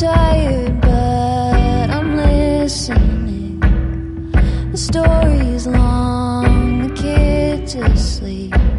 tired, but I'm listening. The story's long, the kid's asleep.